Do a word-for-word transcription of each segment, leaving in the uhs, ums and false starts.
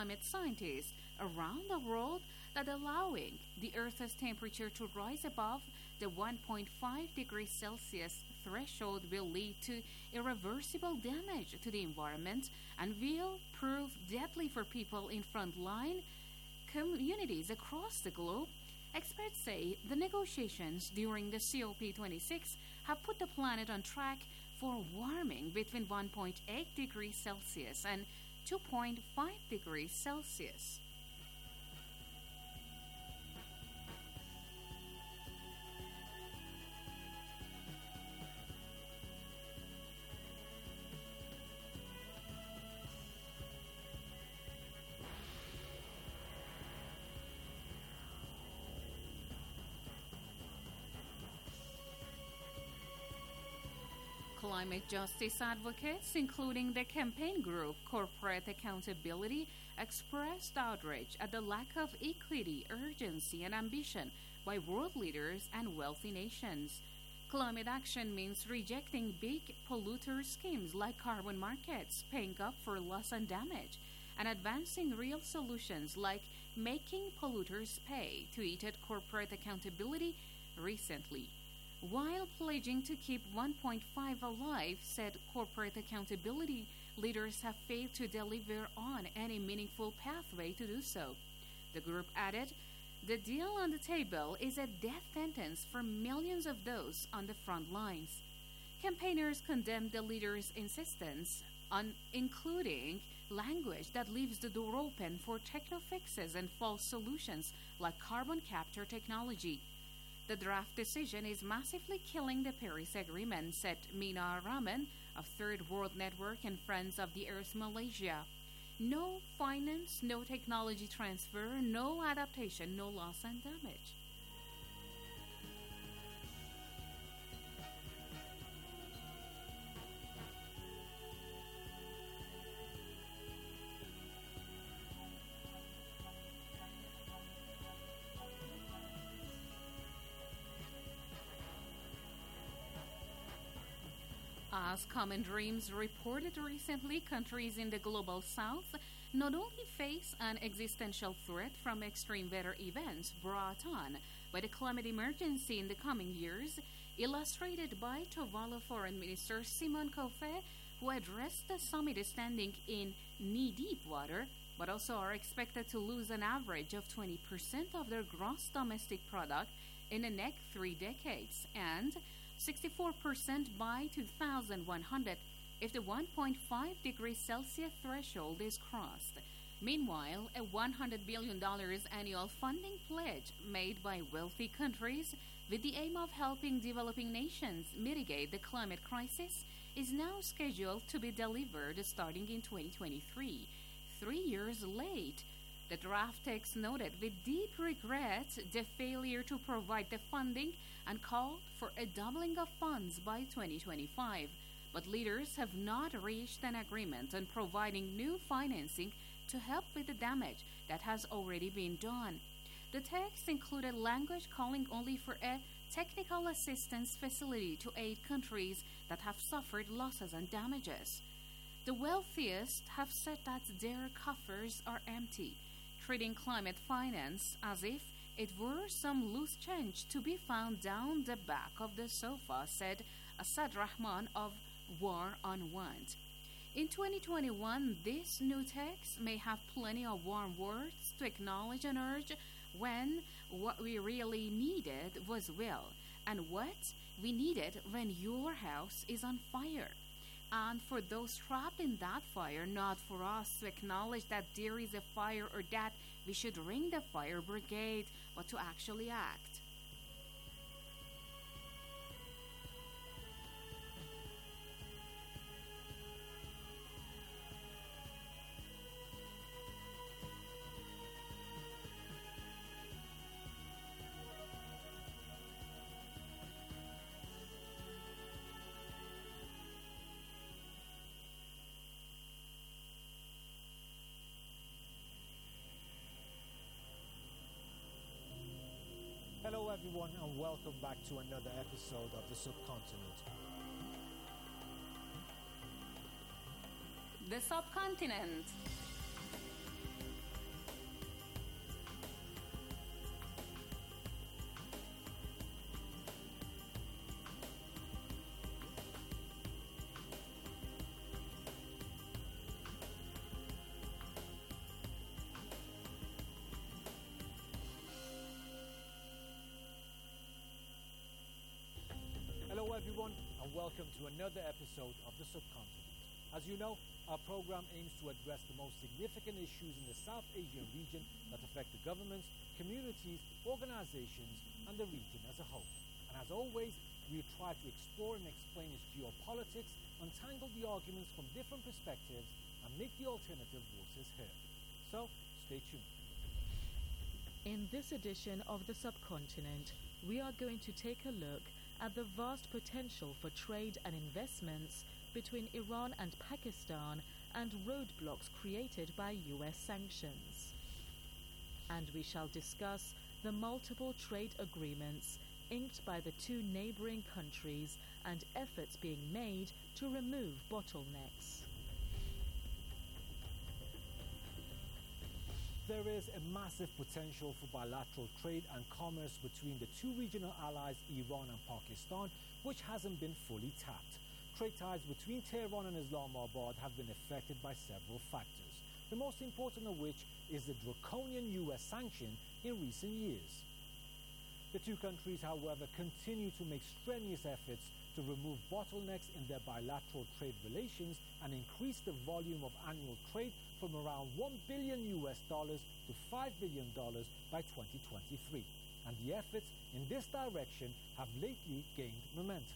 climate scientists around the world that allowing the Earth's temperature to rise above the one point five degrees Celsius threshold will lead to irreversible damage to the environment and will prove deadly for people in frontline communities across the globe. Experts say the negotiations during the C O P twenty-six have put the planet on track for warming between one point eight degrees Celsius and two point five degrees Celsius. Climate justice advocates, including the campaign group Corporate Accountability, expressed outrage at the lack of equity, urgency, and ambition by world leaders and wealthy nations. Climate action means rejecting big polluter schemes like carbon markets, paying up for loss and damage, and advancing real solutions like making polluters pay, tweeted Corporate Accountability recently. While pledging to keep one point five alive, said Corporate Accountability, leaders have failed to deliver on any meaningful pathway to do so. The group added, the deal on the table is a death sentence for millions of those on the front lines. Campaigners condemned the leaders' insistence on including language that leaves the door open for techno-fixes and false solutions like carbon capture technology. The draft decision is massively killing the Paris Agreement, said Mina Rahman of Third World Network and Friends of the Earth Malaysia. No finance, no technology transfer, no adaptation, no loss and damage. As Common Dreams reported recently, countries in the global south not only face an existential threat from extreme weather events brought on by the climate emergency in the coming years, illustrated by Tuvalu Foreign Minister Simon Kofe, who addressed the summit standing in knee-deep water, but also are expected to lose an average of twenty percent of their gross domestic product in the next three decades, and sixty-four percent by two thousand one hundred if the one point five degrees Celsius threshold is crossed. Meanwhile, a one hundred billion dollars annual funding pledge made by wealthy countries with the aim of helping developing nations mitigate the climate crisis is now scheduled to be delivered starting in twenty twenty-three, three years late. The draft text noted with deep regret the failure to provide the funding and called for a doubling of funds by twenty twenty-five. But leaders have not reached an agreement on providing new financing to help with the damage that has already been done. The text included language calling only for a technical assistance facility to aid countries that have suffered losses and damages. The wealthiest have said that their coffers are empty, treating climate finance as if it were some loose change to be found down the back of the sofa, said Asad Rahman of War on Want. In twenty twenty-one, this new text may have plenty of warm words to acknowledge and urge when what we really needed was will, and what we needed when your house is on fire. And for those trapped in that fire, not for us to acknowledge that there is a fire or that we should ring the fire brigade, but to actually act. Hello everyone and welcome back to another episode of The Subcontinent. The Subcontinent. welcome to another episode of The Subcontinent. As you know, our program aims to address the most significant issues in the South Asian region that affect the governments, communities, organizations, and the region as a whole. And as always, we try to explore and explain its geopolitics, untangle the arguments from different perspectives, and make the alternative voices heard. So, stay tuned. In this edition of The Subcontinent, we are going to take a look at the vast potential for trade and investments between Iran and Pakistan and roadblocks created by U S sanctions. And we shall discuss the multiple trade agreements inked by the two neighboring countries and efforts being made to remove bottlenecks. There is a massive potential for bilateral trade and commerce between the two regional allies, Iran and Pakistan, which hasn't been fully tapped. Trade ties between Tehran and Islamabad have been affected by several factors, the most important of which is the draconian U S sanction in recent years. The two countries, however, continue to make strenuous efforts to remove bottlenecks in their bilateral trade relations and increase the volume of annual trade from around one billion U S dollars to five billion dollars by twenty twenty-three. And the efforts in this direction have lately gained momentum.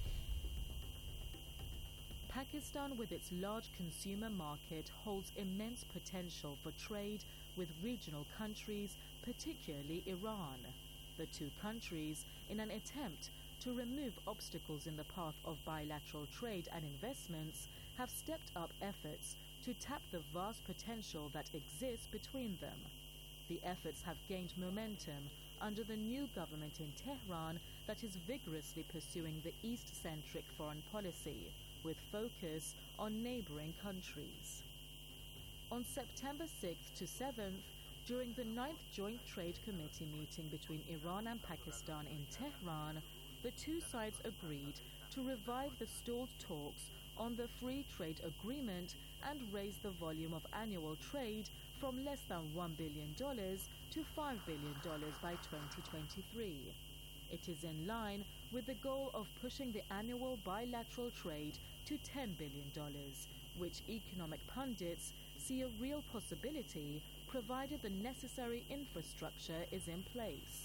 Pakistan, with its large consumer market, holds immense potential for trade with regional countries, particularly Iran. The two countries, in an attempt to remove obstacles in the path of bilateral trade and investments, have stepped up efforts to tap the vast potential that exists between them. The efforts have gained momentum under the new government in Tehran that is vigorously pursuing the East-centric foreign policy, with focus on neighboring countries. On September sixth to seventh, during the ninth Joint Trade Committee meeting between Iran and Pakistan in Tehran, the two sides agreed to revive the stalled talks on the free trade agreement and raise the volume of annual trade from less than one billion dollars to five billion dollars by twenty twenty-three. It is in line with the goal of pushing the annual bilateral trade to ten billion dollars, which economic pundits see a real possibility provided the necessary infrastructure is in place.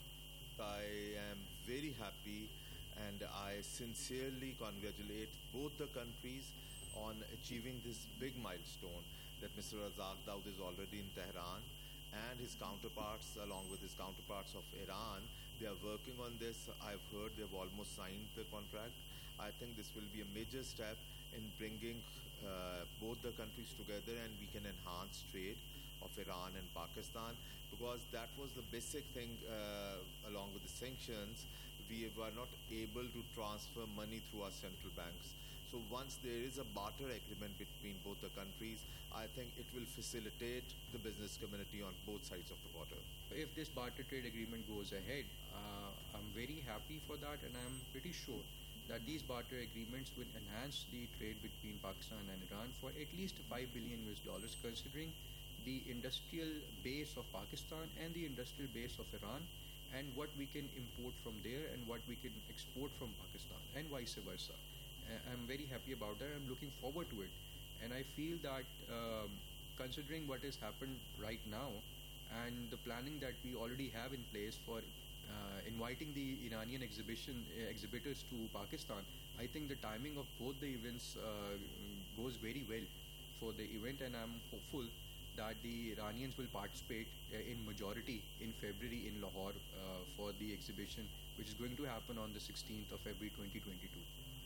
I am very happy and I sincerely congratulate both the countries on achieving this big milestone that Mister Razak Daud is already in Tehran and his counterparts, along with his counterparts of Iran, they are working on this. I've heard they've almost signed the contract. I think this will be a major step in bringing uh, both the countries together, and we can enhance trade of Iran and Pakistan, because that was the basic thing uh, along with the sanctions. We were not able to transfer money through our central banks. So once there is a barter agreement between both the countries, I think it will facilitate the business community on both sides of the border. If this barter trade agreement goes ahead, uh, I'm very happy for that, and I'm pretty sure that these barter agreements will enhance the trade between Pakistan and Iran for at least five billion U S dollars, considering the industrial base of Pakistan and the industrial base of Iran, and what we can import from there and what we can export from Pakistan, and vice versa. Uh, I'm very happy about that. I'm looking forward to it, and I feel that um, considering what has happened right now and the planning that we already have in place for uh, inviting the Iranian exhibition uh, exhibitors to Pakistan, I think the timing of both the events uh, goes very well for the event, and I'm hopeful that the Iranians will participate uh, in majority in February in Lahore uh, for the exhibition, which is going to happen on the sixteenth of February twenty twenty-two.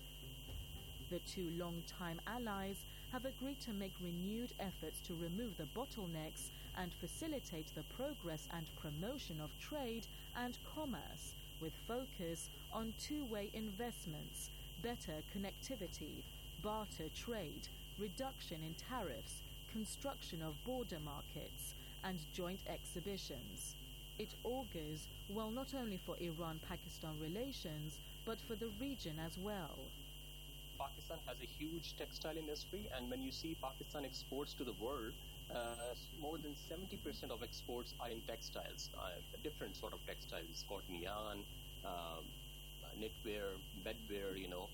The two long-time allies have agreed to make renewed efforts to remove the bottlenecks and facilitate the progress and promotion of trade and commerce, with focus on two-way investments, better connectivity, barter trade, reduction in tariffs, construction of border markets, and joint exhibitions. It augurs well not only for Iran-Pakistan relations, but for the region as well. Pakistan has a huge textile industry, and when you see Pakistan exports to the world, uh, more than seventy percent of exports are in textiles, uh, different sort of textiles, cotton yarn, um, knitwear, bedwear, you know.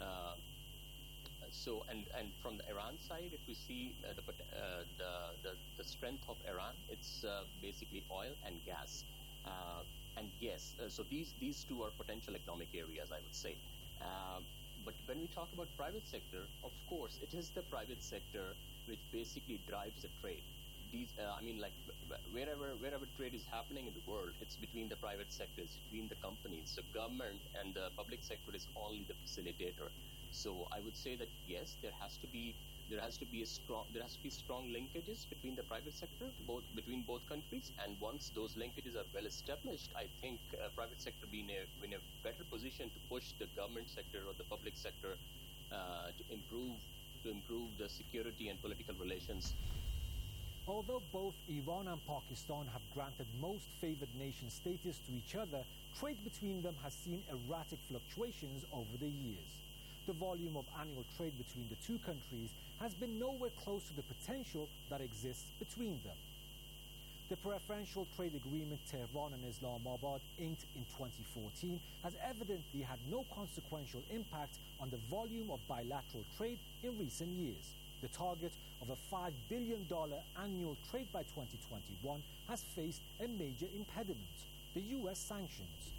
Uh, so, and, and from the Iran side, if we see uh, the, uh, the, the the strength of Iran, it's uh, basically oil and gas. Uh, and yes, uh, so these these two are potential economic areas, I would say. Uh, but when we talk about private sector, of course, it is the private sector which basically drives the trade. These, uh, I mean, like wherever wherever trade is happening in the world, it's between the private sectors, between the companies. The government and the public sector is only the facilitator. So I would say that yes, there has to be there has to be a strong there has to be strong linkages between the private sector, both between both countries. And once those linkages are well established, I think uh, private sector be in a in a better position to push the government sector or the public sector uh, to improve to improve the security and political relations. Although both Iran and Pakistan have granted most favored nation status to each other, trade between them has seen erratic fluctuations over the years. The volume of annual trade between the two countries has been nowhere close to the potential that exists between them. The preferential trade agreement Tehran and Islamabad inked in twenty fourteen has evidently had no consequential impact on the volume of bilateral trade in recent years. The target of a five billion dollars annual trade by twenty twenty-one has faced a major impediment: the U S sanctions.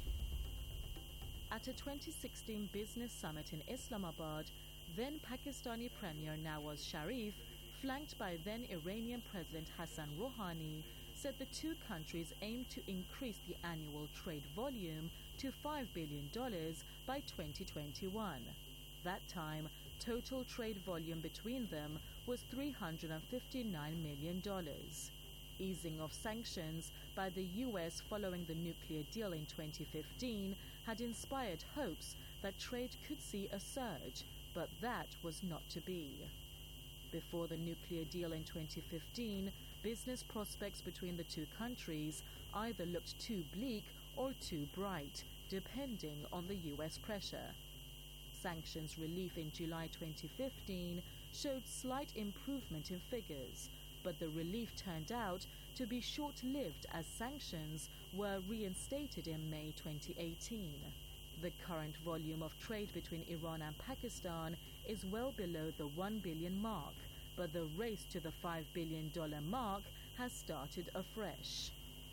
At a twenty sixteen business summit in Islamabad, then Pakistani Premier Nawaz Sharif, flanked by then Iranian President Hassan Rouhani, said the two countries aim to increase the annual trade volume to five billion dollars by twenty twenty-one. That time, total trade volume between them was three hundred fifty-nine million dollars. Easing of sanctions by the U S following the nuclear deal in twenty fifteen had inspired hopes that trade could see a surge, but that was not to be. Before the nuclear deal in twenty fifteen, business prospects between the two countries either looked too bleak or too bright, depending on the U S pressure. Sanctions relief in July twenty fifteen showed slight improvement in figures, but the relief turned out to be short-lived as sanctions were reinstated in May twenty eighteen. The current volume of trade between Iran and Pakistan is well below the one billion mark, but the race to the five billion dollars mark has started afresh.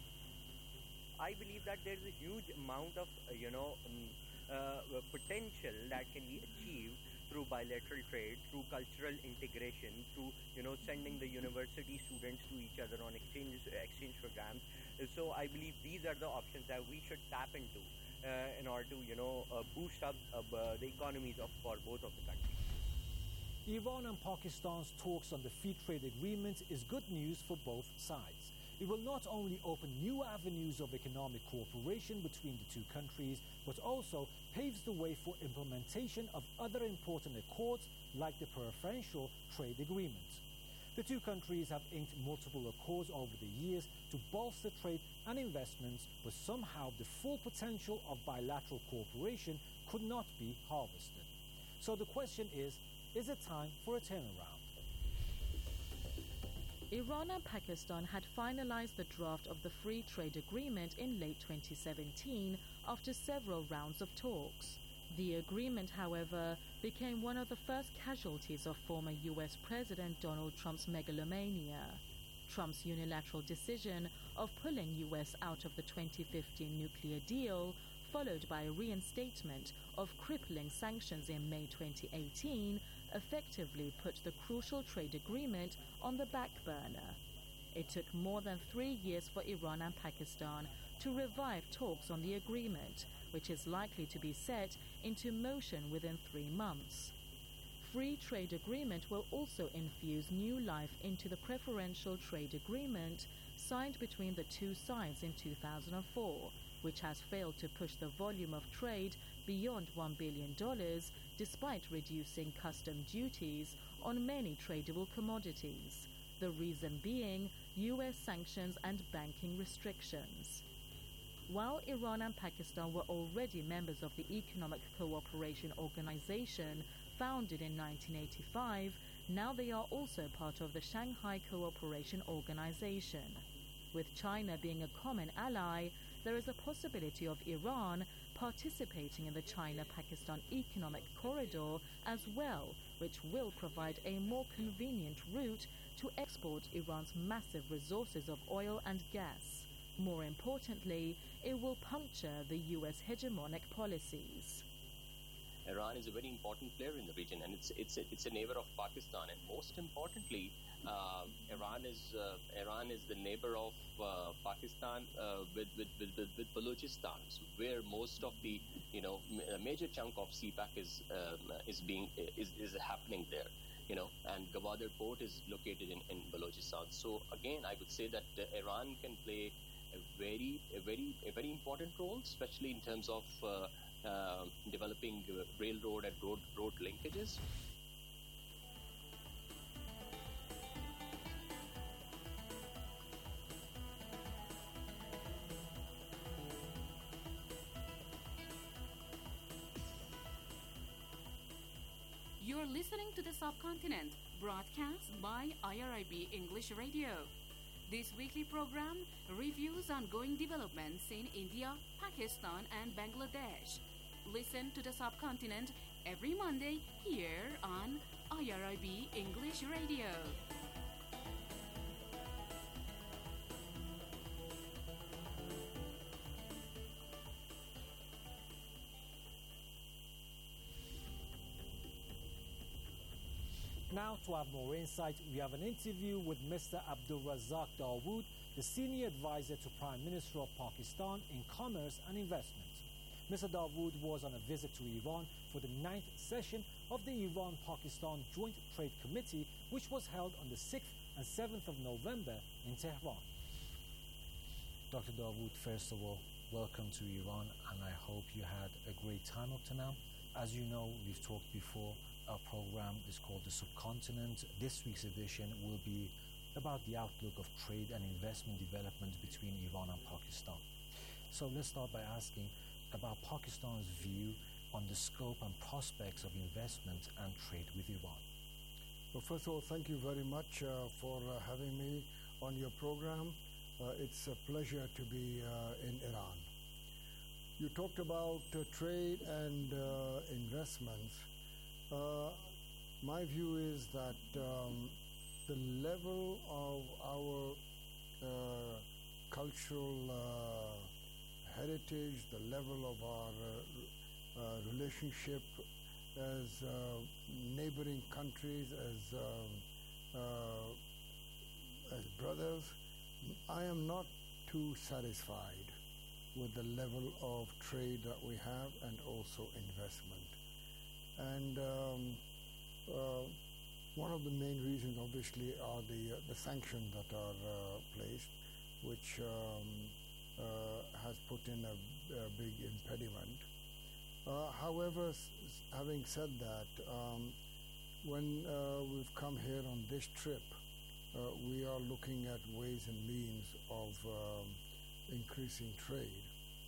I believe that there is a huge amount of, uh, you know, um, uh, potential that can be achieved through bilateral trade, through cultural integration, through, you know, sending the university students to each other on exchange exchange programs. Uh, so I believe these are the options that we should tap into uh, in order to, you know, uh, boost up uh, the economies of for both of the countries. Iran and Pakistan's talks on the free trade agreement is good news for both sides. It will not only open new avenues of economic cooperation between the two countries, but also paves the way for implementation of other important accords like the preferential trade agreement. The two countries have inked multiple accords over the years to bolster trade and investments, but somehow the full potential of bilateral cooperation could not be harvested. So the question is, is it time for a turnaround? Iran and Pakistan had finalized the draft of the free trade agreement in late twenty seventeen after several rounds of talks. The agreement, however, became one of the first casualties of former U S President Donald Trump's megalomania. Trump's unilateral decision of pulling U S out of the twenty fifteen nuclear deal, followed by a reinstatement of crippling sanctions in May twenty eighteen, effectively put the crucial trade agreement on the back burner. It took more than three years for Iran and Pakistan to revive talks on the agreement, which is likely to be set into motion within three months. Free trade agreement will also infuse new life into the preferential trade agreement signed between the two sides in two thousand four, which has failed to push the volume of trade beyond one billion dollars despite reducing custom duties on many tradable commodities, the reason being U S sanctions and banking restrictions. While Iran and Pakistan were already members of the Economic Cooperation Organization founded in nineteen eighty-five, now they are also part of the Shanghai Cooperation Organization. With China being a common ally, there is a possibility of Iran participating in the China-Pakistan Economic Corridor as well, which will provide a more convenient route to export Iran's massive resources of oil and gas. More importantly, it will puncture the U S hegemonic policies. Iran is a very important player in the region, and it's it's a, it's a neighbor of Pakistan. And most importantly, uh, Iran is uh, Iran is the neighbor of uh, Pakistan uh, with, with, with with with Balochistan, so where most of the you know a major chunk of C PAC is um, is being is, is happening there. You know, and Gwadar port is located in, in Balochistan. So again, I would say that uh, Iran can play a very a very a very important role, especially in terms of uh, uh, developing uh, railroad and road road linkages. You're listening to The Subcontinent, broadcast by I R I B English Radio. This weekly program reviews ongoing developments in India, Pakistan, and Bangladesh. Listen to The Subcontinent every Monday here on I R I B English Radio. Now, to have more insight, we have an interview with Mister Abdul Razak Dawood, the Senior Advisor to Prime Minister of Pakistan in Commerce and Investment. Mister Dawood was on a visit to Iran for the ninth session of the Iran-Pakistan Joint Trade Committee, which was held on the sixth and seventh of November in Tehran. Doctor Dawood, first of all, welcome to Iran, and I hope you had a great time up to now. As you know, we've talked before. Our program is called The Subcontinent. This week's edition will be about the outlook of trade and investment development between Iran and Pakistan. So let's start by asking about Pakistan's view on the scope and prospects of investment and trade with Iran. Well, first of all, thank you very much uh, for uh, having me on your program. Uh, it's a pleasure to be uh, in Iran. You talked about uh, trade and uh, investments. Uh, my view is that um, the level of our uh, cultural uh, heritage, the level of our uh, uh, relationship as uh, neighboring countries, as uh, uh, as brothers, I am not too satisfied with the level of trade that we have and also investment. And um, uh, one of the main reasons, obviously, are the uh, the sanctions that are uh, placed, which um, uh, has put in a, a big impediment. Uh, however, s- having said that, um, when uh, we've come here on this trip, uh, we are looking at ways and means of um, increasing trade.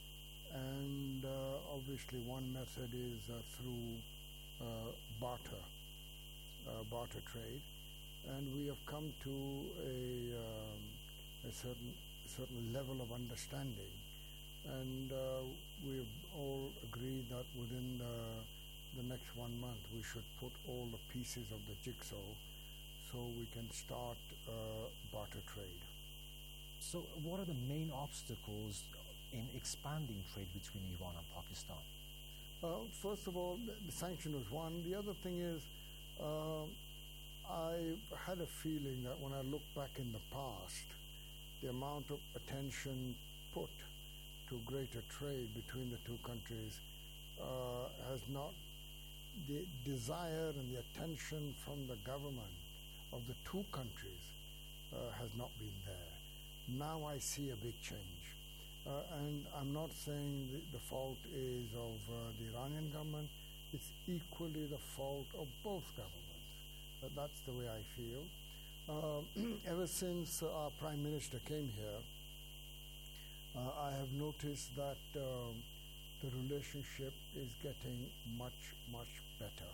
And uh, obviously, one method is uh, through Uh, barter, uh, barter trade, and we have come to a, um, a certain certain level of understanding, and uh, we've all agreed that within the, the next one month we should put all the pieces of the jigsaw so we can start uh, barter trade. So what are the main obstacles in expanding trade between Iran and Pakistan? Uh, first of all, the, the sanction was one. The other thing is, uh, I had a feeling that when I look back in the past, the amount of attention put to greater trade between the two countries uh, has not, the desire and the attention from the government of the two countries uh, has not been there. Now I see a big change. Uh, and I'm not saying the, the fault is of uh, the Iranian government. It's equally the fault of both governments. Uh, that's the way I feel. Uh, ever since uh, our Prime Minister came here, uh, I have noticed that um, the relationship is getting much, much better.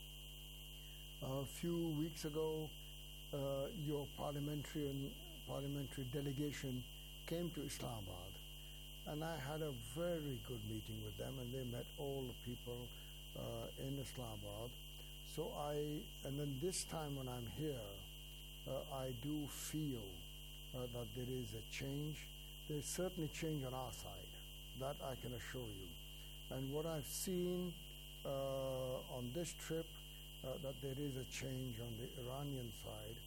A few weeks ago, uh, your parliamentary, parliamentary delegation came to Islamabad. and I had a very good meeting with them, and they met all the people uh, in Islamabad. So I, and then this time when I'm here, uh, I do feel uh, that there is a change. There's certainly change on our side, that I can assure you. And what I've seen uh, on this trip, uh, that there is a change on the Iranian side,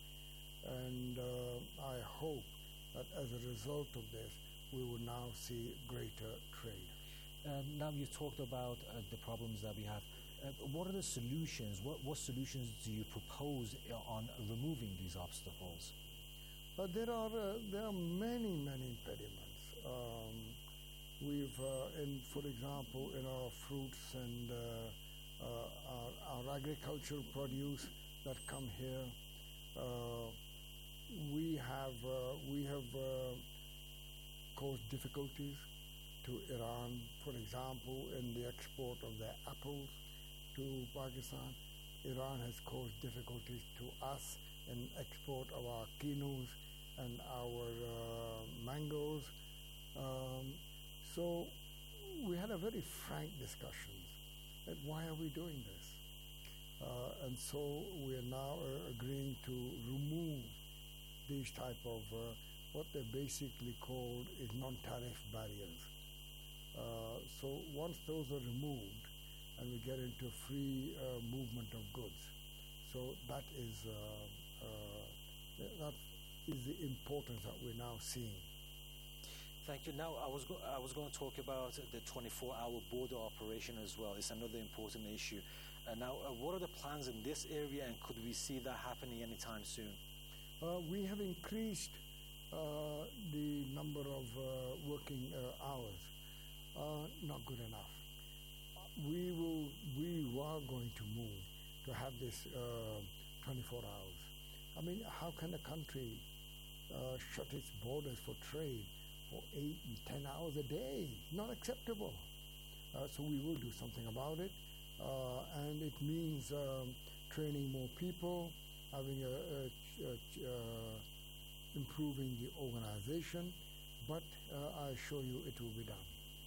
and uh, I hope that as a result of this, we will now see greater trade. Um, now you've talked about uh, the problems that we have. Uh, what are the solutions? What, what solutions do you propose on removing these obstacles? Uh, there are uh, there are many many impediments. Um, we've, uh, in for example, in our fruits and uh, uh, our, our agricultural produce that come here, uh, we have uh, we have uh, caused difficulties to Iran. For example, in the export of their apples to Pakistan, Iran has caused difficulties to us in export of our quinoas and our uh, mangoes. Um, so we had a very frank discussion that why are we doing this? Uh, and so we are now uh, agreeing to remove these type of uh, what they basically called is non-tariff barriers. Uh, so once those are removed, and we get into free uh, movement of goods. So that is uh, uh, that is the importance that we're now seeing. Thank you. Now, I was go- I was going to talk about the twenty-four hour border operation as well. It's another important issue. Uh, now, uh, what are the plans in this area, and could we see that happening anytime soon? Uh, we have increased uh, the number of uh, working uh, hours. Uh, not good enough. We will. We are going to move to have this uh, twenty-four hours. I mean, how can a country uh, shut its borders for trade for eight and ten hours a day? Not acceptable. Uh, so we will do something about it, uh, and it means um, training more people, having a, a, a, uh, improving the organization. But uh, I assure you, it will be done.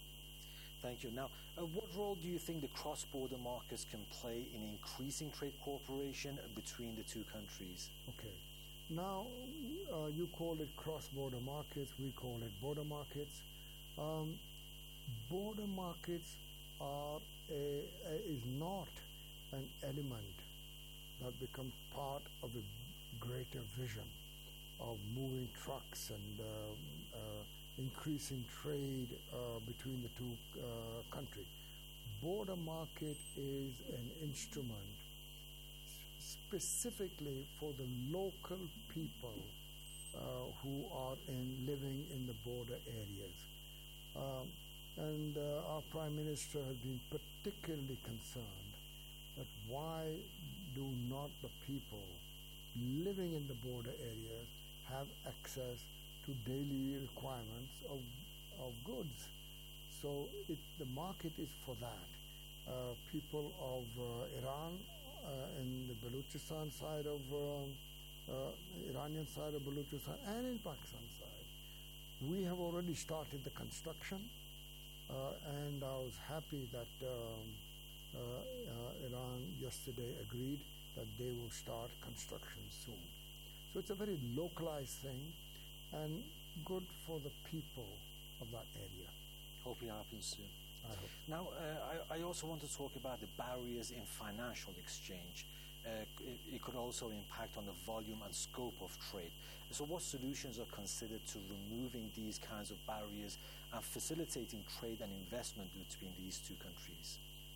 Thank you. Now, uh, what role do you think the cross-border markets can play in increasing trade cooperation between the two countries? Okay. Now, uh, you call it cross-border markets, we call it border markets. Um, border markets are a, a, is not an element that becomes part of a greater vision of moving trucks and uh, uh, increasing trade uh, between the two uh, countries. Border market is an instrument specifically for the local people uh, who are in living in the border areas. Um, and uh, our Prime Minister has been particularly concerned that why do not the people living in the border areas have access to daily requirements of, of goods. So it, the market is for that. Uh, people of uh, Iran uh, in the Balochistan side of um, uh, Iranian side of Balochistan and in Pakistan side. We have already started the construction, uh, and I was happy that um, uh, uh, Iran yesterday agreed that they will start construction soon. So it's a very localized thing and good for the people of that area. Hope it happens soon. I hope. Now, uh, I, I also want to talk about the barriers in financial exchange. Uh, it, it could also impact on the volume and scope of trade. So what solutions are considered to removing these kinds of barriers and facilitating trade and investment between these two countries?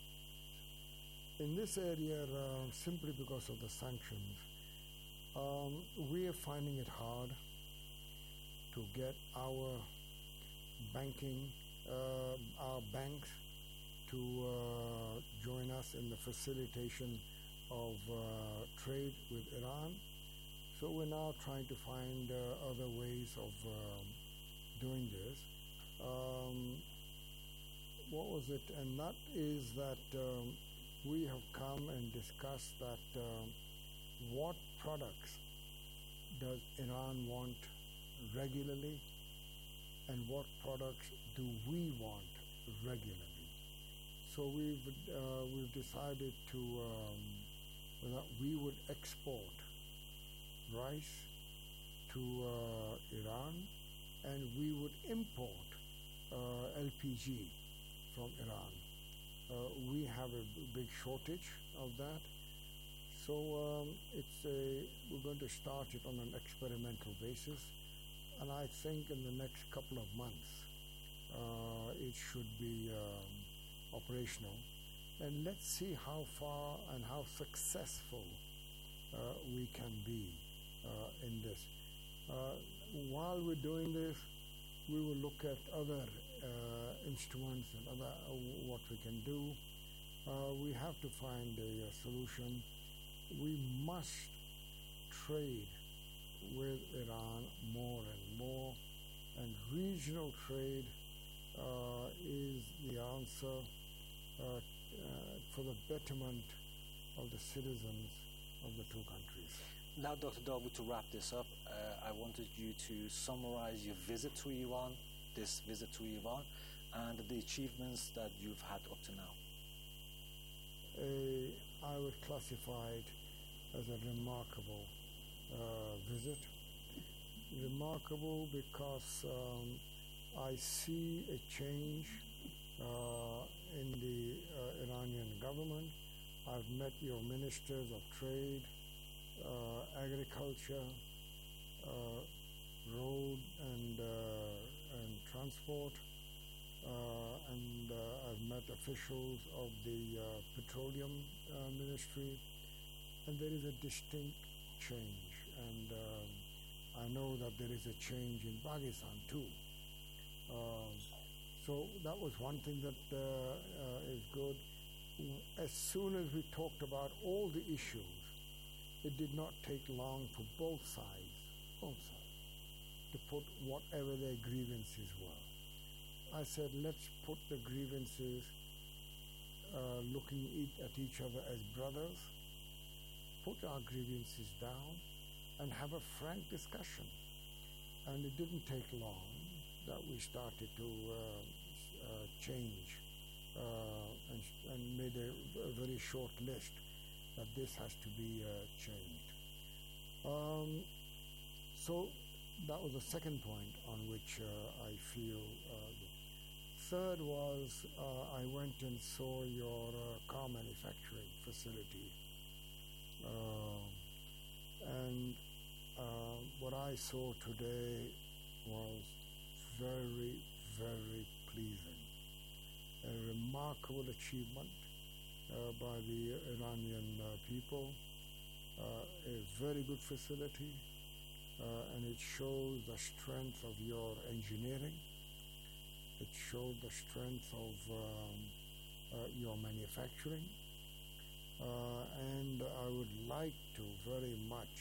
In this area, uh, simply because of the sanctions, um, we are finding it hard to get our banking, uh, our banks to uh, join us in the facilitation of uh, trade with Iran. So we're now trying to find uh, other ways of um, doing this. Um, what was it? And that is that um, we have come and discussed that um, what products does Iran want regularly and what products do we want regularly. So we've, uh, we've decided to, um, that we would export rice to uh, Iran, and we would import uh, L P G from Iran. Uh, we have a b- big shortage of that. So um, it's a, we're going to start it on an experimental basis, and I think in the next couple of months uh, it should be um, operational. And let's see how far and how successful uh, we can be uh, in this. Uh, while we're doing this, we will look at other uh, instruments and other uh, what we can do. Uh, we have to find a, a solution. We must trade with Iran more and more, and regional trade uh, is the answer uh, uh, for the betterment of the citizens of the two countries. Now, Doctor Dawood, to wrap this up, uh, I wanted you to summarize your visit to Iran, this visit to Iran, and the achievements that you've had up to now. Uh, I would classify it as a remarkable uh, visit. Remarkable because um, I see a change uh, in the uh, Iranian government. I've met your ministers of trade, uh, agriculture, uh, road and, uh, and transport, uh, and uh, I've met officials of the uh, petroleum uh, ministry, and there is a distinct change. And uh, I know that there is a change in Pakistan too. Uh, so that was one thing that uh, uh, is good. As soon as we talked about all the issues, it did not take long for both sides, both sides, to put whatever their grievances were. I said, let's put the grievances uh, looking e- at each other as brothers, put our grievances down, and have a frank discussion. And it didn't take long that we started to uh, uh, change uh, and, and made a, a very short list that this has to be uh, changed. Um, so that was the second point on which uh, I feel. Uh, third was uh, I went and saw your uh, car manufacturing facility. Uh, and uh, what I saw today was very, very pleasing. A remarkable achievement uh, by the Iranian uh, people, uh, a very good facility, uh, and it shows the strength of your engineering. It shows the strength of um, uh, your manufacturing. Uh, and I would like to very much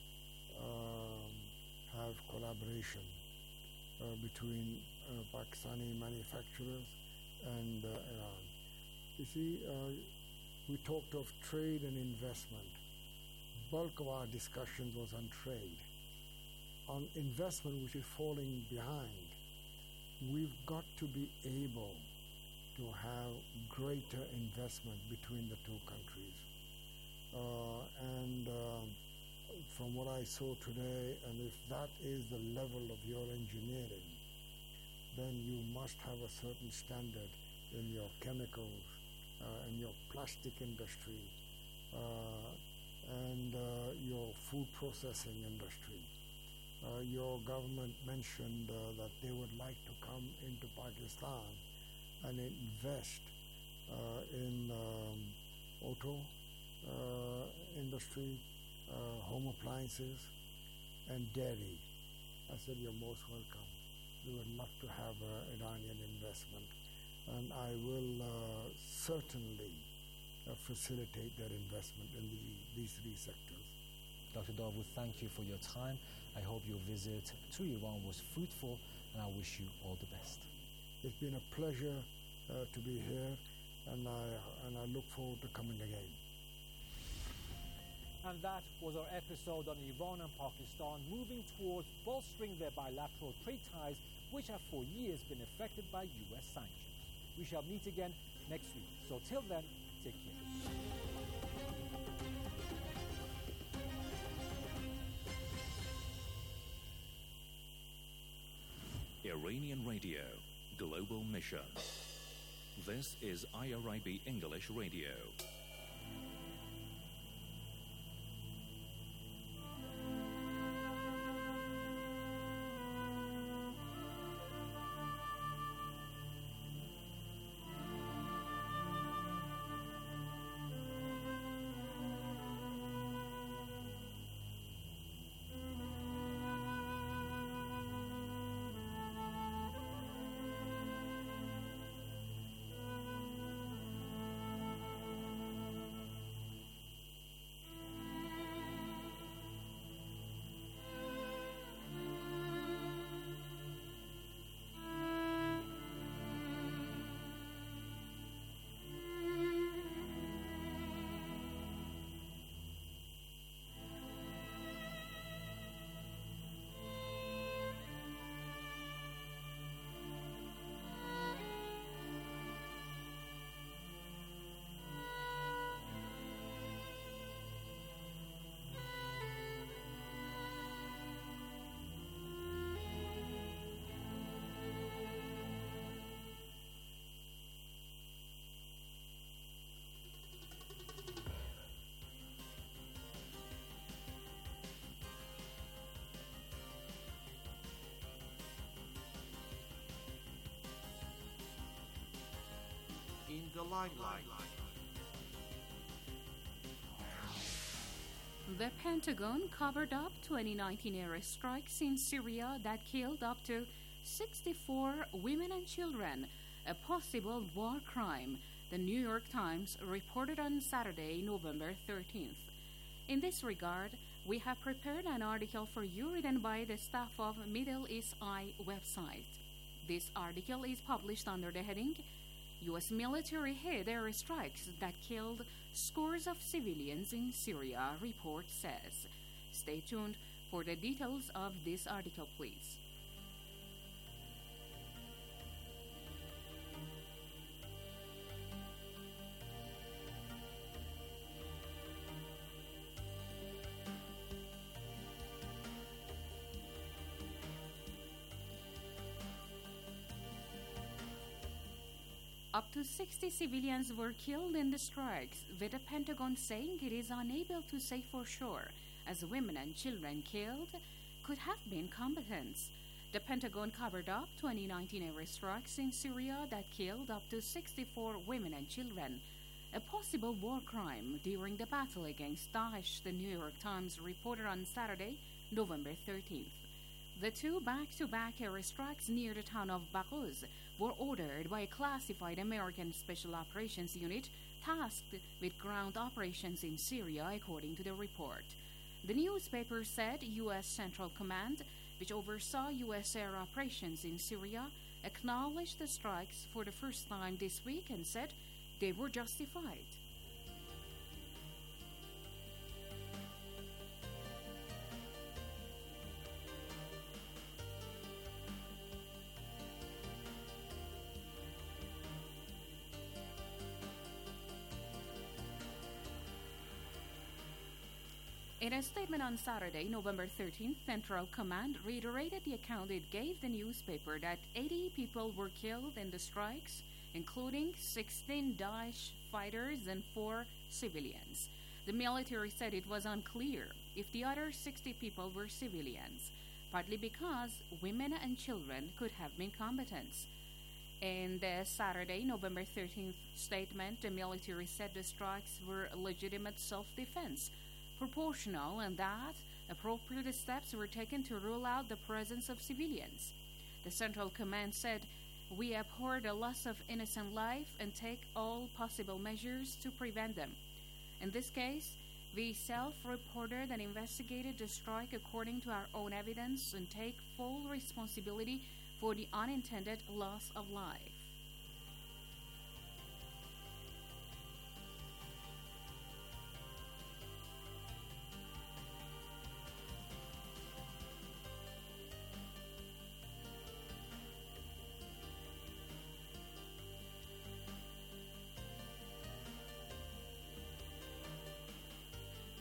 um, have collaboration uh, between uh, Pakistani manufacturers and uh, Iran. You see, uh, we talked of trade and investment. Bulk of our discussions was on trade. On investment, which is falling behind, we've got to be able to have greater investment between the two countries. Uh, and um, from what I saw today, and if that is the level of your engineering, then you must have a certain standard in your chemicals, uh, in your plastic industry, uh, and uh, your food processing industry. Uh, your government mentioned uh, that they would like to come into Pakistan and invest uh, in um, auto uh, industry, uh, home appliances, and dairy. I said, you're most welcome. We would love to have uh, Iranian investment, and I will uh, certainly uh, facilitate their investment in the, these three sectors. Doctor Dawood, thank you for your time. I hope your visit to Iran was fruitful, and I wish you all the best. It's been a pleasure uh, to be here, and I, and I look forward to coming again. And that was our episode on Iran and Pakistan moving towards bolstering their bilateral trade ties, which have for years been affected by U S sanctions. We shall meet again next week. So till then, take care. Iranian Radio, Global Mission. This is I R I B English Radio. In the limelight. The Pentagon covered up twenty nineteen airstrikes in Syria that killed up to sixty-four women and children, a possible war crime, the New York Times reported on Saturday, November thirteenth. In this regard, we have prepared an article for you written by the staff of Middle East Eye website. This article is published under the heading U S military hit airstrikes that killed scores of civilians in Syria, report says. Stay tuned for the details of this article, please. Up to sixty civilians were killed in the strikes, with the Pentagon saying it is unable to say for sure, as women and children killed could have been combatants. The Pentagon covered up twenty nineteen airstrikes in Syria that killed up to sixty-four women and children, a possible war crime during the battle against Daesh, the New York Times reported on Saturday, November thirteenth. The two back-to-back airstrikes near the town of Baghouz were ordered by a classified American Special Operations Unit tasked with ground operations in Syria, according to the report. The newspaper said U S Central Command, which oversaw U S air operations in Syria, acknowledged the strikes for the first time this week and said they were justified. In a statement on Saturday, November thirteenth, Central Command reiterated the account it gave the newspaper that eighty people were killed in the strikes, including sixteen Daesh fighters and four civilians. The military said it was unclear if the other sixty people were civilians, partly because women and children could have been combatants. In the Saturday, November thirteenth statement, the military said the strikes were legitimate self-defense, proportional, and that appropriate steps were taken to rule out the presence of civilians. The Central Command said, "We abhor the loss of innocent life and take all possible measures to prevent them. In this case, we self-reported and investigated the strike according to our own evidence and take full responsibility for the unintended loss of life."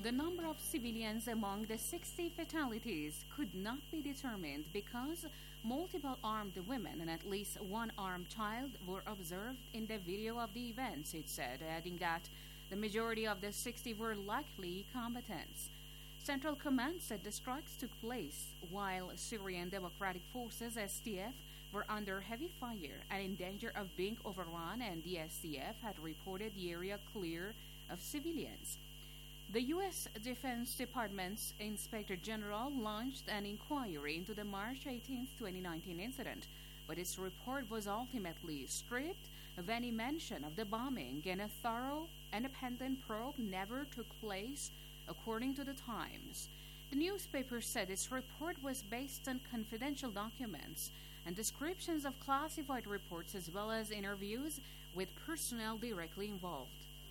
The number of civilians among the sixty fatalities could not be determined because multiple armed women and at least one armed child were observed in the video of the events, it said, adding that the majority of the sixty were likely combatants. Central Command said the strikes took place while Syrian Democratic Forces S D F were under heavy fire and in danger of being overrun, and the S D F had reported the area clear of civilians. The U S Defense Department's Inspector General launched an inquiry into the March eighteenth, twenty nineteen incident, but its report was ultimately stripped of any mention of the bombing, and a thorough, independent probe never took place, according to the Times. The newspaper said its report was based on confidential documents and descriptions of classified reports as well as interviews with personnel directly involved.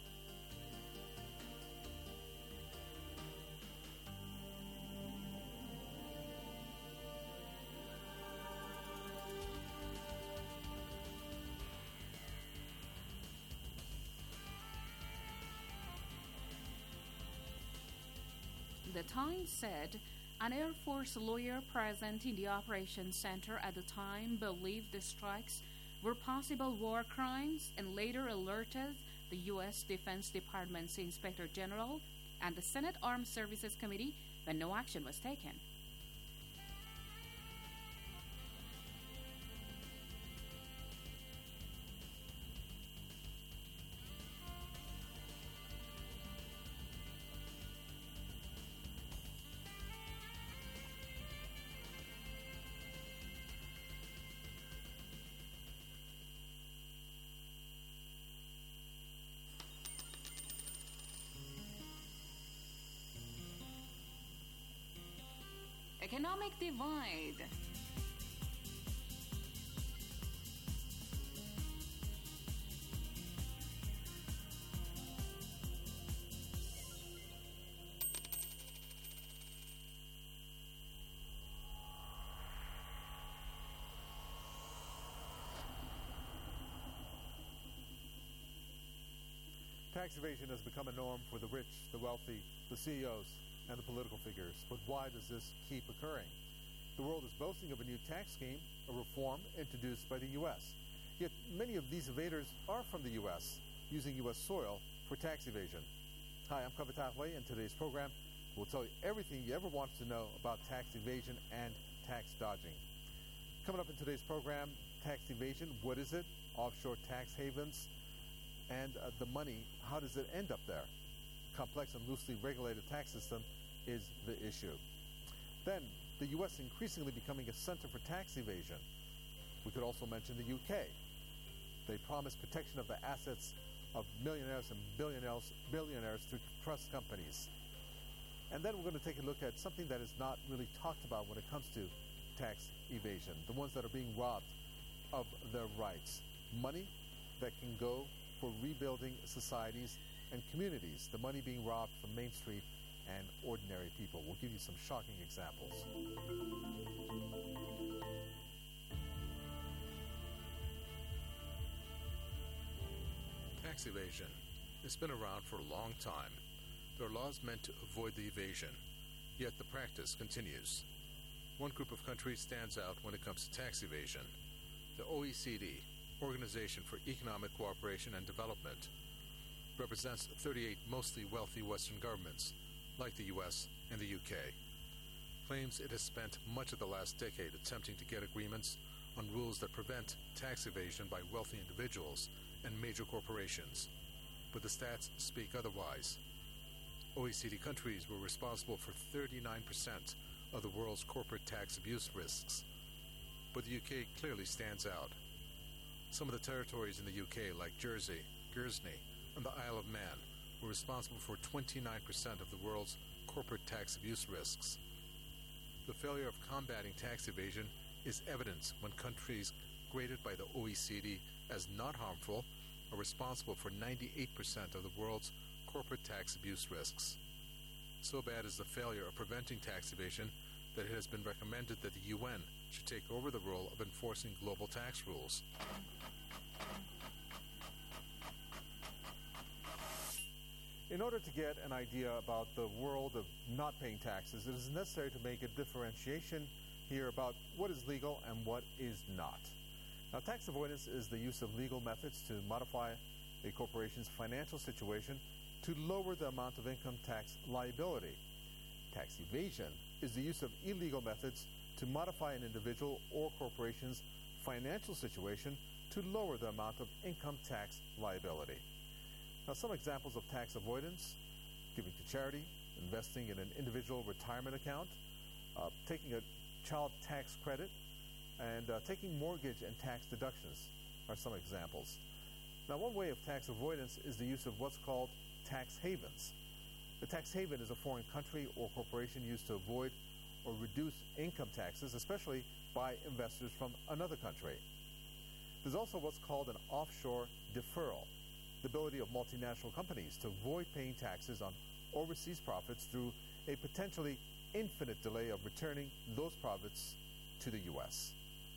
The Times said an Air Force lawyer present in the operations center at the time believed the strikes were possible war crimes and later alerted the U S Defense Department's Inspector General and the Senate Armed Services Committee, but no action was taken. Economic divide. Tax evasion has become a norm for the rich, the wealthy, the C E Os, and the political figures. But why does this keep occurring? The world is boasting of a new tax scheme, a reform introduced by the U S. Yet many of these evaders are from the U S, using U S soil for tax evasion. Hi, I'm Kavitahwe, and today's program will tell you everything you ever wanted to know about tax evasion and tax dodging. Coming up in today's program, tax evasion, what is it? Offshore tax havens, and uh, the money, how does it end up there? Complex and loosely regulated tax system is the issue. Then, the U S increasingly becoming a center for tax evasion. We could also mention the U K. They promise protection of the assets of millionaires and billionaires, billionaires through trust companies. And then we're going to take a look at something that is not really talked about when it comes to tax evasion, the ones that are being robbed of their rights. Money that can go for rebuilding societies and communities, the money being robbed from Main Street and ordinary people. We'll give you some shocking examples. Tax evasion has been around for a long time. There are laws meant to avoid the evasion, yet the practice continues. One group of countries stands out when it comes to tax evasion: the O E C D, Organization for Economic Cooperation and Development, represents thirty-eight mostly wealthy Western governments, like the U S and the U K. Claims it has spent much of the last decade attempting to get agreements on rules that prevent tax evasion by wealthy individuals and major corporations, but the stats speak otherwise. O E C D countries were responsible for thirty-nine percent of the world's corporate tax abuse risks, but the U K clearly stands out. Some of the territories in the U K, like Jersey, Guernsey, and the Isle of Man, were responsible for twenty-nine percent of the world's corporate tax abuse risks. The failure of combating tax evasion is evident when countries graded by the O E C D as not harmful are responsible for ninety-eight percent of the world's corporate tax abuse risks. So bad is the failure of preventing tax evasion that it has been recommended that the U N should take over the role of enforcing global tax rules. In order to get an idea about the world of not paying taxes, it is necessary to make a differentiation here about what is legal and what is not. Now, tax avoidance is the use of legal methods to modify a corporation's financial situation to lower the amount of income tax liability. Tax evasion is the use of illegal methods to modify an individual or corporation's financial situation to lower the amount of income tax liability. Now, some examples of tax avoidance: giving to charity, investing in an individual retirement account, uh, taking a child tax credit, and uh, taking mortgage and tax deductions are some examples. Now, one way of tax avoidance is the use of what's called tax havens. The tax haven is a foreign country or corporation used to avoid or reduce income taxes, especially by investors from another country. There's also what's called an offshore deferral, the ability of multinational companies to avoid paying taxes on overseas profits through a potentially infinite delay of returning those profits to the U S.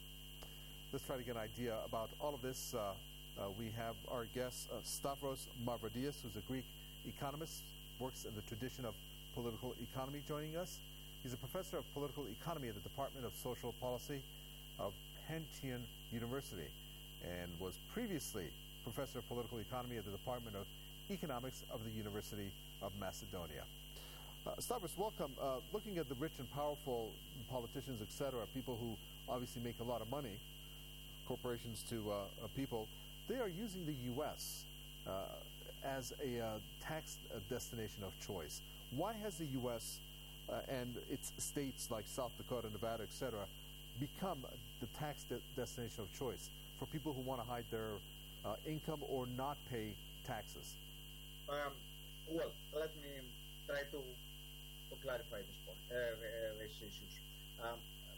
Let's try to get an idea about all of this. Uh, uh, we have our guest, uh, Stavros Mavrodias, who's a Greek economist, works in the tradition of political economy, joining us. He's a professor of political economy at the Department of Social Policy of Pantheon University and was previously professor of political economy at the Department of Economics of the University of Macedonia. Uh, Stavros, welcome. Uh, looking at the rich and powerful politicians, et cetera, people who obviously make a lot of money, corporations to uh, uh, people, they are using the U S uh, as a uh, tax uh, destination of choice. Why has the U S uh, and its states like South Dakota, Nevada, et cetera, become the tax de- destination of choice for people who want to hide their uh, income or not pay taxes? Um, well, let me try to, to clarify this point, uh, uh, these issues. Um,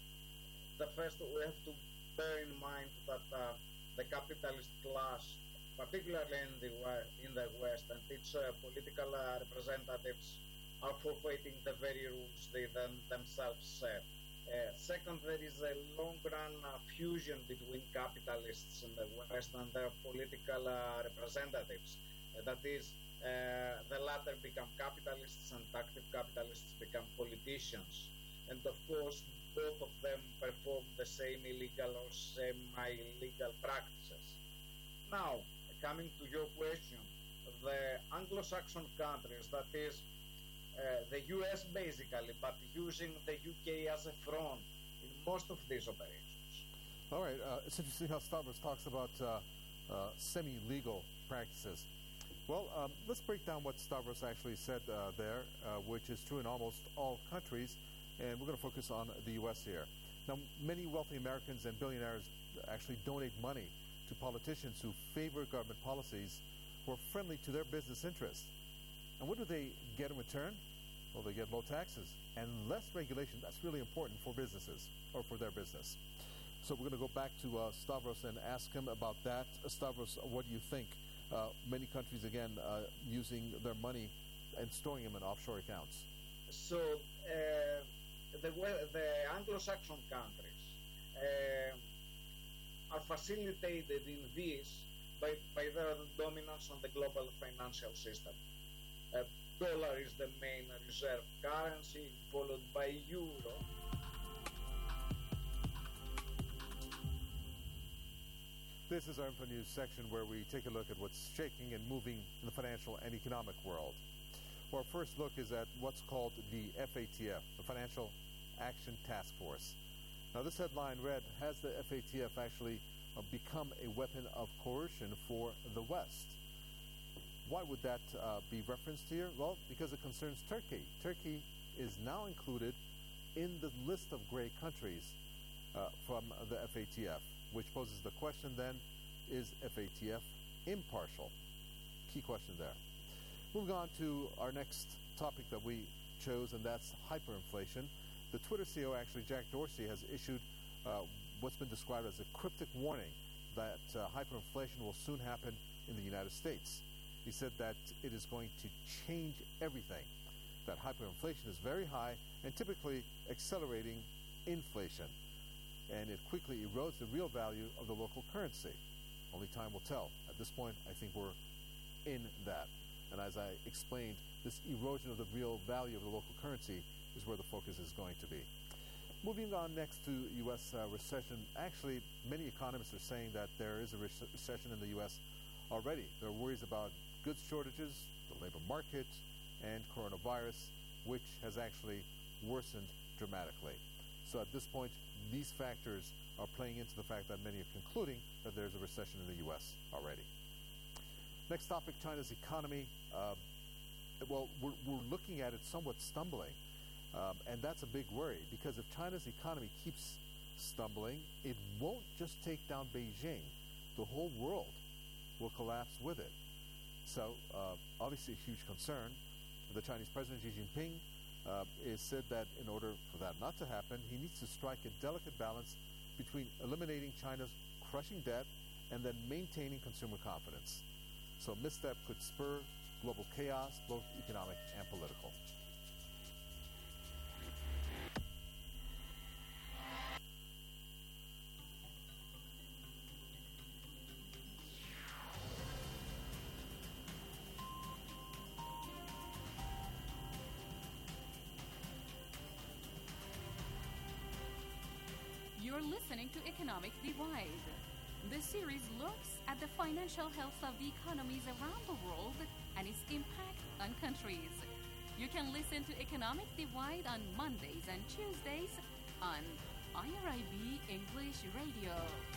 the first, we have to bear in mind that uh, the capitalist class, particularly in the in the West, and its uh, political uh, representatives are forfeiting the very rules they them, themselves set. Uh, second, there is a long-run uh, fusion between capitalists in the West and their political uh, representatives. Uh, that is, uh, the latter become capitalists and active capitalists become politicians. And of course, both of them perform the same illegal or semi-legal practices. Now, coming to your question, the Anglo-Saxon countries, that is, Uh, the U S basically, but using the U K as a front in most of these operations. All right. Uh, it's interesting how Stavros talks about uh, uh, semi-legal practices. Well, um, let's break down what Stavros actually said uh, there, uh, which is true in almost all countries, and we're going to focus on the U S here. Now, many wealthy Americans and billionaires actually donate money to politicians who favor government policies who are friendly to their business interests. And what do they get in return? Well, they get low taxes and less regulation. That's really important for businesses or for their business. So we're going to go back to uh, Stavros and ask him about that. Uh, Stavros, what do you think? Uh, many countries, again, uh, using their money and storing them in offshore accounts. So uh, the, the Anglo-Saxon countries uh, are facilitated in this by, by their dominance on the global financial system. Uh, dollar is the main reserve currency, followed by euro. This is our Info News section where we take a look at what's shaking and moving in the financial and economic world. Our first look is at what's called the F A T F, the Financial Action Task Force. Now, this headline read, has the F A T F actually uh, become a weapon of coercion for the West? Why would that uh, be referenced here? Well, because it concerns Turkey. Turkey is now included in the list of gray countries uh, from the F A T F, which poses the question then, is F A T F impartial? Key question there. Moving on to our next topic that we chose, and that's hyperinflation. The Twitter C E O, actually, Jack Dorsey, has issued uh, what's been described as a cryptic warning that uh, hyperinflation will soon happen in the United States. He said that it is going to change everything, that hyperinflation is very high and typically accelerating inflation, and it quickly erodes the real value of the local currency. Only time will tell. At this point, I think we're in that. And as I explained, this erosion of the real value of the local currency is where the focus is going to be. Moving on next to U S uh, recession. Actually, many economists are saying that there is a re- recession in the U S already. There are worries about goods shortages, the labor market, and coronavirus, which has actually worsened dramatically. So at this point, these factors are playing into the fact that many are concluding that there's a recession in the U S already. Next topic, China's economy. Uh, well, we're, we're looking at it somewhat stumbling. Um, and that's a big worry, because if China's economy keeps stumbling, it won't just take down Beijing. The whole world will collapse with it. So, uh, obviously a huge concern. The Chinese President Xi Jinping uh, is said that in order for that not to happen, he needs to strike a delicate balance between eliminating China's crushing debt and then maintaining consumer confidence. So a misstep could spur global chaos, both economic and political. You're listening to Economic Divide. This series looks at the financial health of the economies around the world and its impact on countries. You can listen to Economic Divide on Mondays and Tuesdays on I R I B English Radio.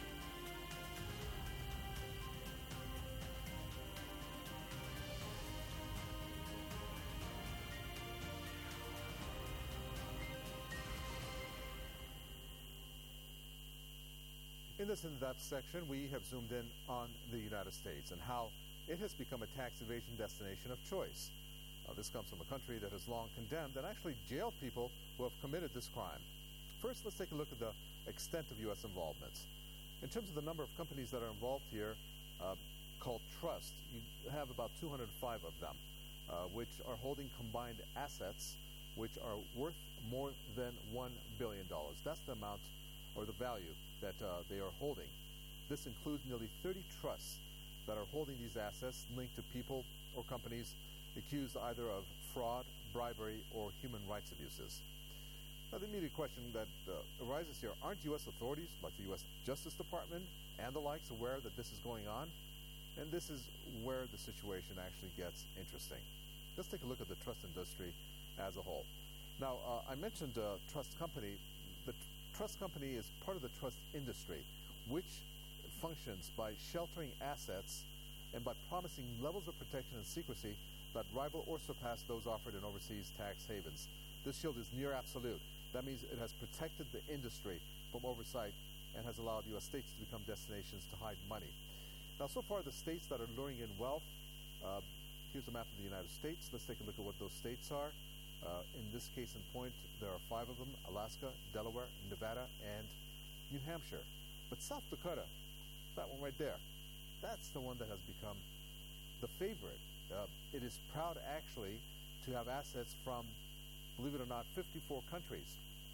In this in-depth section, we have zoomed in on the United States and how it has become a tax evasion destination of choice. Uh, this comes from a country that has long condemned and actually jailed people who have committed this crime. First, let's take a look at the extent of U S involvement. In terms of the number of companies that are involved here, uh, called trust, you have about two hundred five of them, uh, which are holding combined assets which are worth more than one billion dollars. That's the amount or the value that uh, they are holding. This includes nearly thirty trusts that are holding these assets linked to people or companies accused either of fraud, bribery, or human rights abuses. Now, the immediate question that uh, arises here, aren't U S authorities, like the U S Justice Department and the likes, aware that this is going on? And this is where the situation actually gets interesting. Let's take a look at the trust industry as a whole. Now, uh, I mentioned uh, trust company. The tr- trust company is part of the trust industry, which functions by sheltering assets and by promising levels of protection and secrecy that rival or surpass those offered in overseas tax havens. This shield is near absolute. That means it has protected the industry from oversight and has allowed U S states to become destinations to hide money. Now, so far, the states that are luring in wealth, uh, here's a map of the United States. Let's take a look at what those states are. Uh, in this case in point, there are five of them: Alaska, Delaware, Nevada, and New Hampshire. But South Dakota, that one right there, that's the one that has become the favorite. Uh, it is proud, actually, to have assets from, believe it or not, fifty-four countries.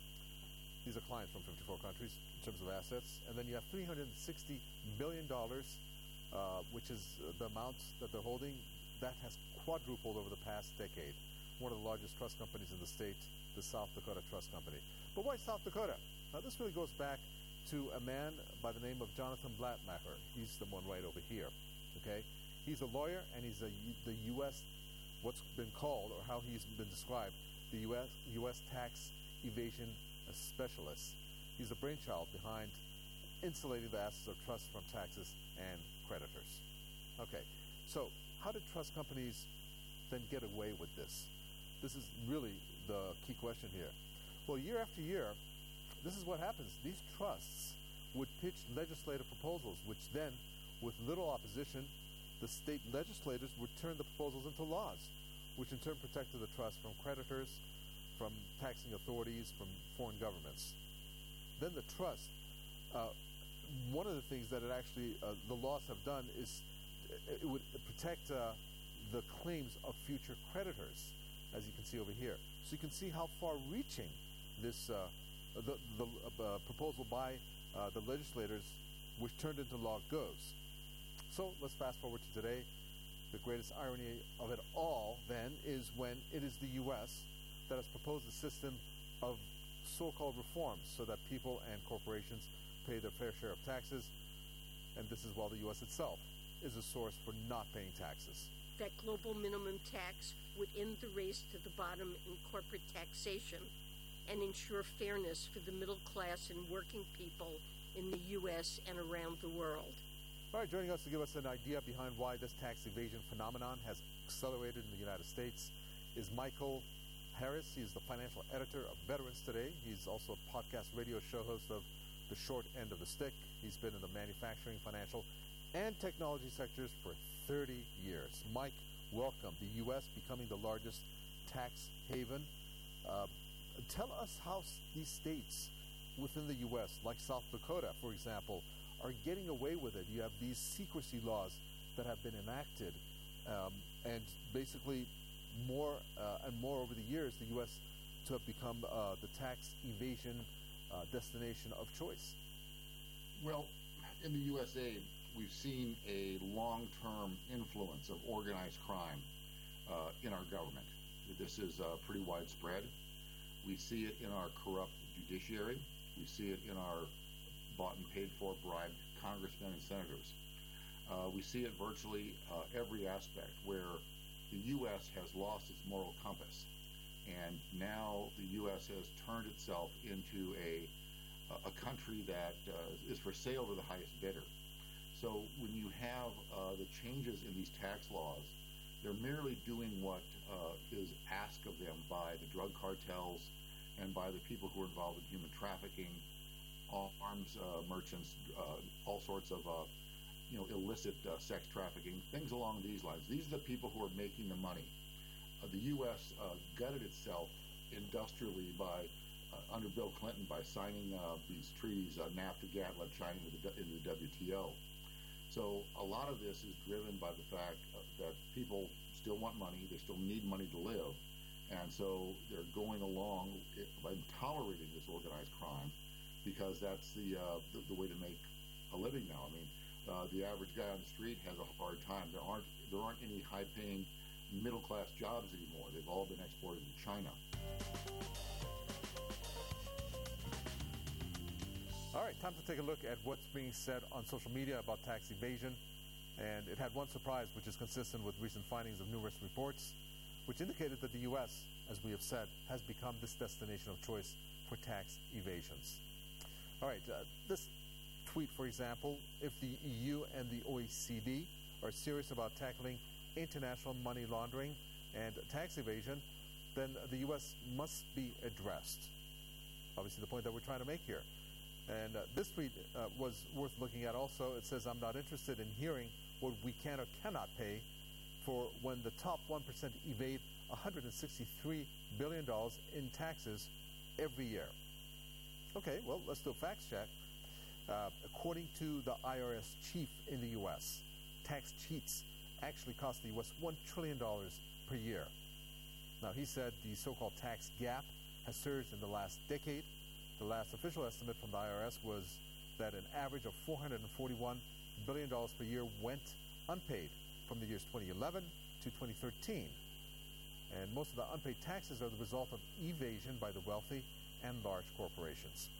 These are clients from fifty-four countries in terms of assets. And then you have three hundred sixty billion dollars, uh, which is uh, the amount that they're holding. That has quadrupled over the past decade. One of the largest trust companies in the state, the South Dakota Trust Company. But why South Dakota? Now, this really goes back to a man by the name of Jonathan Blattmacher. He's the one right over here, okay? He's a lawyer, and he's a, the U S, what's been called, or how he's been described, the U S, U S tax evasion specialist. He's the brainchild behind insulating the assets of trusts from taxes and creditors. Okay, so how did trust companies then get away with this? This is really the key question here. Well, year after year, this is what happens. These trusts would pitch legislative proposals, which then, with little opposition, the state legislators would turn the proposals into laws, which in turn protected the trust from creditors, from taxing authorities, from foreign governments. Then the trust, uh, one of the things that it actually, uh, the laws have done is it would protect uh, the claims of future creditors, as you can see over here. So you can see how far-reaching this uh, the, the uh, proposal by uh, the legislators, which turned into law, goes. So let's fast forward to today. The greatest irony of it all, then, is when it is the U S that has proposed a system of so-called reforms so that people and corporations pay their fair share of taxes, and this is while the U S itself is a source for not paying taxes. That global minimum tax would end the race to the bottom in corporate taxation and ensure fairness for the middle class and working people in the U S and around the world. All right, joining us to give us an idea behind why this tax evasion phenomenon has accelerated in the United States is Michael Harris. He's the financial editor of Veterans Today. He's also a podcast radio show host of The Short End of the Stick. He's been in the manufacturing, financial, and technology sectors for thirty years. Mike, welcome. The U S becoming the largest tax haven. Uh, tell us how s- these states within the U S, like South Dakota, for example, are getting away with it. You have these secrecy laws that have been enacted, um, and basically more uh, and more over the years, the U S to have become uh, the tax evasion uh, destination of choice. Well, in the U S A, we've seen a long-term influence of organized crime uh, in our government. This is uh, pretty widespread. We see it in our corrupt judiciary. We see it in our bought and paid for bribed congressmen and senators. Uh, we see it virtually uh, every aspect where the U S has lost its moral compass, and now the U S has turned itself into a a country that uh, is for sale to the highest bidder. So when you have uh, the changes in these tax laws, they're merely doing what uh, is asked of them by the drug cartels and by the people who are involved in human trafficking, arms uh, merchants, uh, all sorts of uh, you know illicit uh, sex trafficking, things along these lines. These are the people who are making the money. Uh, the U S uh, gutted itself industrially by uh, under Bill Clinton by signing uh, these treaties, uh, NAFTA, GATT, led China into the, into the W T O. So a lot of this is driven by the fact uh, that people still want money, they still need money to live, and so they're going along by tolerating this organized crime because that's the, uh, the the way to make a living now. I mean, uh, the average guy on the street has a hard time. There aren't there aren't any high-paying middle-class jobs anymore. They've all been exported to China. All right, time to take a look at what's being said on social media about tax evasion. And it had one surprise, which is consistent with recent findings of numerous reports, which indicated that the U S, as we have said, has become this destination of choice for tax evasions. All right, uh, this tweet, for example, if the E U and the O E C D are serious about tackling international money laundering and tax evasion, then the U S must be addressed. Obviously, the point that we're trying to make here. And uh, this tweet uh, was worth looking at also. It says, I'm not interested in hearing what we can or cannot pay for when the top one percent evade one hundred sixty-three billion dollars in taxes every year. Okay, well, let's do a facts check. Uh, according to the I R S chief in the U S, tax cheats actually cost the U S one trillion dollars per year. Now, he said the so-called tax gap has surged in the last decade. The last official estimate from the I R S was that an average of four hundred forty-one billion dollars per year went unpaid from the years twenty eleven to twenty thirteen. And most of the unpaid taxes are the result of evasion by the wealthy and large corporations.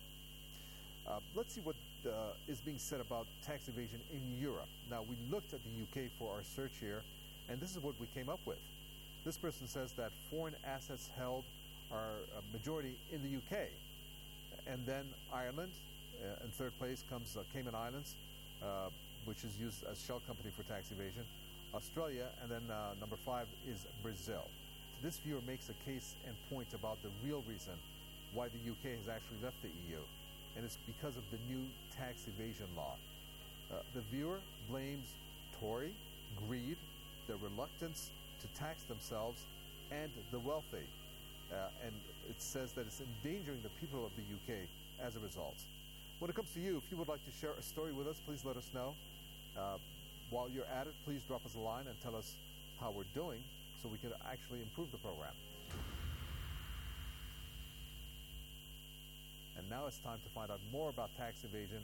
Uh, let's see what uh, is being said about tax evasion in Europe. Now, we looked at the U K for our search here, and this is what we came up with. This person says that foreign assets held are a majority in the U K. And then Ireland, uh, in third place comes uh, Cayman Islands, uh, which is used as shell company for tax evasion, Australia, and then uh, number five is Brazil. So this viewer makes a case and point about the real reason why the U K has actually left the E U, and it's because of the new tax evasion law. Uh, the viewer blames Tory, greed, the reluctance to tax themselves, and the wealthy. Uh, and it says that it's endangering the people of the U K as a result. When it comes to you, if you would like to share a story with us, please let us know. Uh, while you're at it, please drop us a line and tell us how we're doing so we can actually improve the program. And now it's time to find out more about tax evasion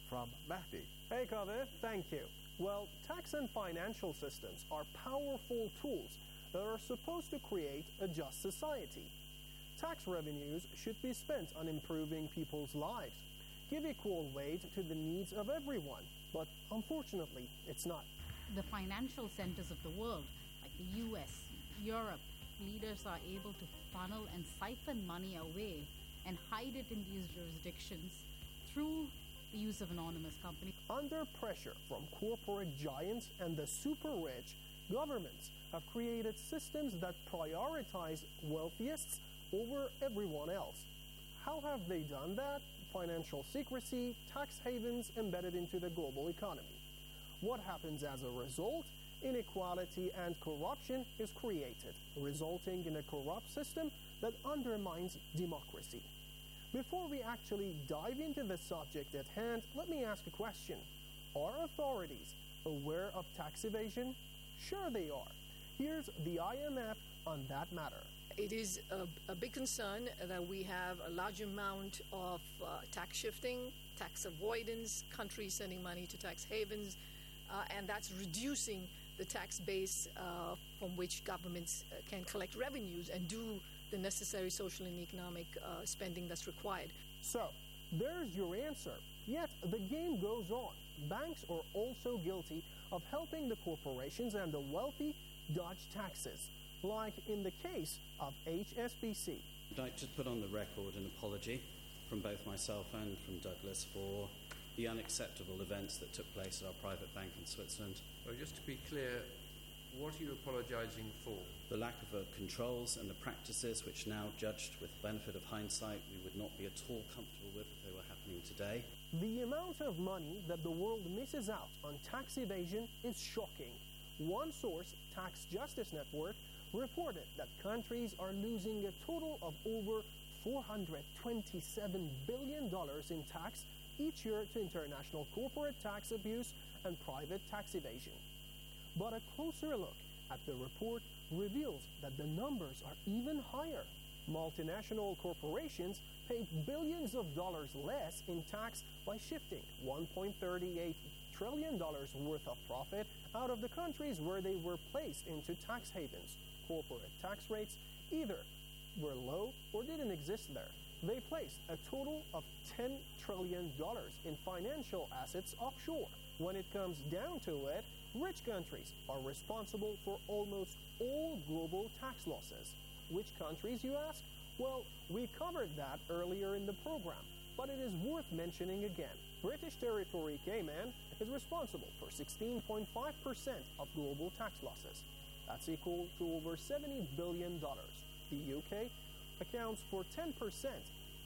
from Mahdi. Hey, Kaveh, thank you. Well, tax and financial systems are powerful tools that are supposed to create a just society. Tax revenues should be spent on improving people's lives, give equal weight to the needs of everyone, but unfortunately, it's not. The financial centers of the world, like the U S, Europe, leaders are able to funnel and siphon money away and hide it in these jurisdictions through the use of anonymous companies. Under pressure from corporate giants and the super rich, governments have created systems that prioritize wealthiest over everyone else. How have they done that? Financial secrecy, tax havens embedded into the global economy. What happens as a result? Inequality and corruption is created, resulting in a corrupt system that undermines democracy. Before we actually dive into the subject at hand, let me ask a question. Are authorities aware of tax evasion? Sure they are. Here's the I M F on that matter. It is a, a big concern that we have a large amount of uh, tax shifting, tax avoidance, countries sending money to tax havens, uh, and that's reducing the tax base uh, from which governments uh, can collect revenues and do the necessary social and economic uh, spending that's required. So, there's your answer. Yet, the game goes on. Banks are also guilty of helping the corporations and the wealthy dodge taxes, like in the case of H S B C. I'd like to put on the record an apology from both myself and from Douglas for the unacceptable events that took place at our private bank in Switzerland. Well, just to be clear, what are you apologising for? The lack of uh, controls and the practices which now, judged with benefit of hindsight, we would not be at all comfortable with if they were happening today. The amount of money that the world misses out on tax evasion is shocking. One source, Tax Justice Network, reported that countries are losing a total of over four hundred twenty-seven billion dollars in tax each year to international corporate tax abuse and private tax evasion. But a closer look at the report reveals that the numbers are even higher. Multinational corporations paid billions of dollars less in tax by shifting one point three eight trillion dollars worth of profit out of the countries where they were placed into tax havens. Corporate tax rates either were low or didn't exist there. They placed a total of ten trillion dollars in financial assets offshore. When it comes down to it, rich countries are responsible for almost all global tax losses. Which countries, you ask? Well, we covered that earlier in the program, but it is worth mentioning again. British Territory Cayman is responsible for sixteen point five percent of global tax losses. That's equal to over seventy billion dollars. The U K accounts for ten percent.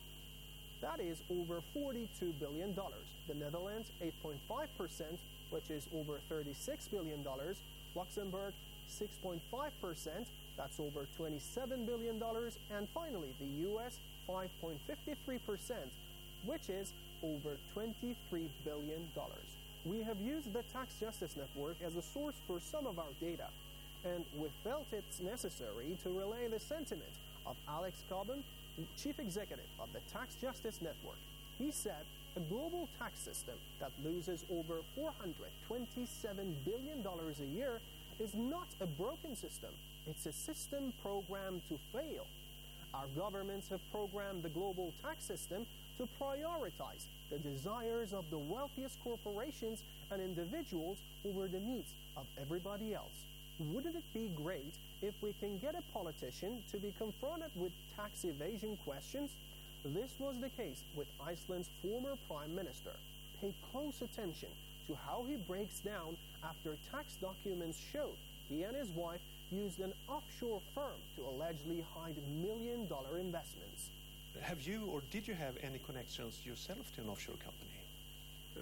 That is over forty-two billion dollars. The Netherlands, eight point five percent, which is over thirty-six billion dollars. Luxembourg, six point five percent. That's over twenty-seven billion dollars. And finally, the U S, five point five three percent, which is over twenty-three billion dollars. We have used the Tax Justice Network as a source for some of our data, and we felt it's necessary to relay the sentiment of Alex Cobham, Chief Executive of the Tax Justice Network. He said a global tax system that loses over four hundred twenty-seven billion dollars a year is not a broken system. It's a system programmed to fail. Our governments have programmed the global tax system to prioritize the desires of the wealthiest corporations and individuals over the needs of everybody else. Wouldn't it be great if we can get a politician to be confronted with tax evasion questions? This was the case with Iceland's former prime minister. Pay close attention to how he breaks down after tax documents showed he and his wife used an offshore firm to allegedly hide million-dollar investments. Have you or did you have any connections yourself to an offshore company? Uh,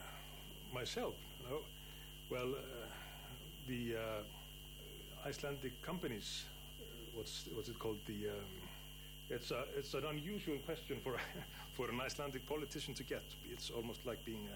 myself? No. Well, uh, the uh, Icelandic companies, uh, what's what's it called? The um, it's a, it's an unusual question for for an Icelandic politician to get. It's almost like being